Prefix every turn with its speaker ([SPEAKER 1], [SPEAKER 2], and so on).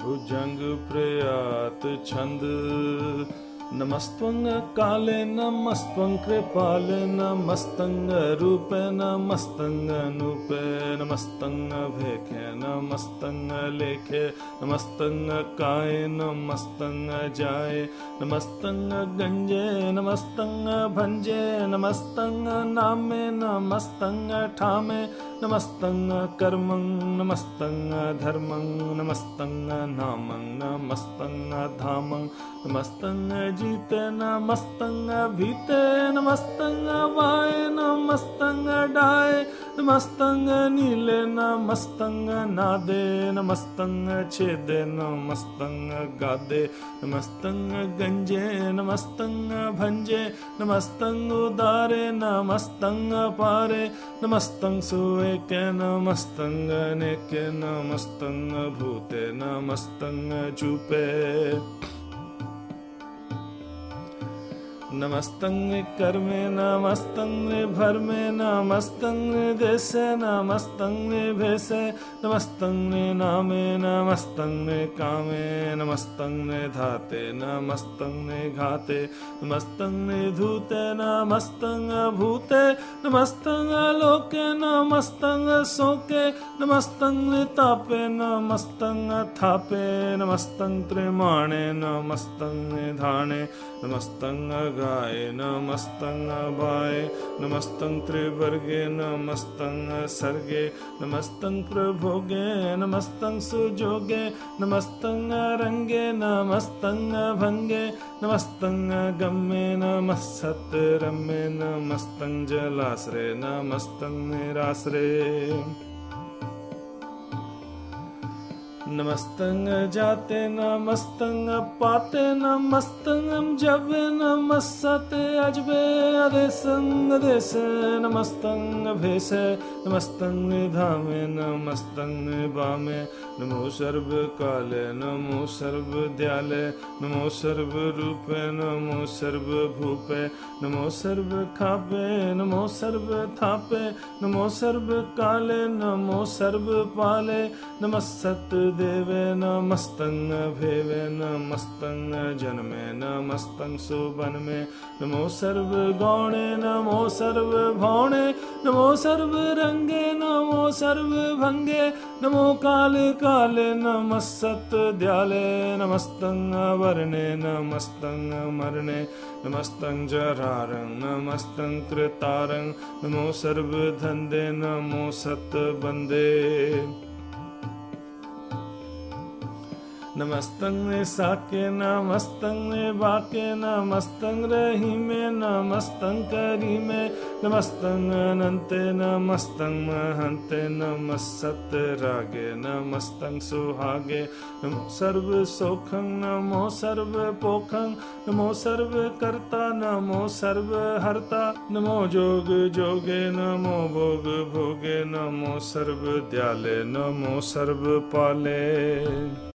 [SPEAKER 1] भुजंग प्रयात छंद। नमस्त्वं काले नमस्त्वं कृपाले नमस्तं रूपे नमस्तं नूपे नमस्तं भेखे नमस्तं लेखे नमस्तं काये नमस्तं जाये नमस्तं गंजे नमस्तं भंजे नमस्तं नामे नमस्तं ठामे नमस्तं कर्मं नमस्तं धर्मं नमस्तं नामं नमस्तं धामं नमस्तं जीते नमस्तं भीते नमस्तं वाये नमस्तं डाये नमस्तं नीले नमस्तं नादे नमस्तं छेदे नमस्तं गादे नमस्तं गंजे नमस्तं भंजे नमस्तं उदारे नमस्तं पारे नमस्तं सुएके नमस्तं अनेके नमस्तं भूते नमस्तं चूपे नमस्तं कर्मे नमस्तं भरमे नमस्तं देशे नमस्तं भेषे नमस्तं नामे नमस्तं कामे नमस्तं धाते नमस्तं घाते नमस्तं धूते नमस्तं भूते नमस्तं लोके नमस्तं शोके नमस्तं तापे नमस्तं थापे नमस्तं त्रिमाणे नमस्तं धाणे नमस्तं गाये नमस्तं बाये नमस्तं त्रिवर्गे नमस्तं सर्गे नमस्तं प्रभोगे नमस्तं सुजोगे नमस्तं रंगे नमस्तं भंगे नमस्तं गम्ये नमः सतरम्ये नमस्तं जलाश्रे नमस्तं निराश्रे नमस्तं जाते नमस्तं पाते नमस्तं जबे नमस्ते अजबे अदेशं अदेशे नमस्तं भेषे नमस्तं धामे नमस्तं वामे नमो सर्वकाले नमो सर्वदयाले नमो सर्वरूपे नमो सर्वभूपे नमो सर्वखापे नमो सर्वथापे नमो सर्वकाले नमो सर्वपाले नमः सतदेवे नमस्तं भेवे नमस्तं जन्मे नमस्तं सुवनमे नमो सर्वगौणे नमो सर्वभौणे नमो सर्वरंगे नमो सर्वभंगे नमो काले काले नमः सतदयाले नमस्तं वर्णे नमस्तं मरणे नमस्तं जरारं नमस्तं कृतारं नमो सर्वधन्दे नमो सतबन्दे नमस्तं साके नमस्तं बाके नमस्तं रहीमे नमस्तं करीमे नमस्तं अनन्ते नमस्तं महन्ते नमः सतरागे नमस्तं सुहागे नमो सर्वसौखं नमो सर्वपोखं नमो सर्वकर्ता नमो सर्वहर्ता नमो जोग जोगे नमो भोग भोगे नमो सर्वदयाले नमो सर्वपाले।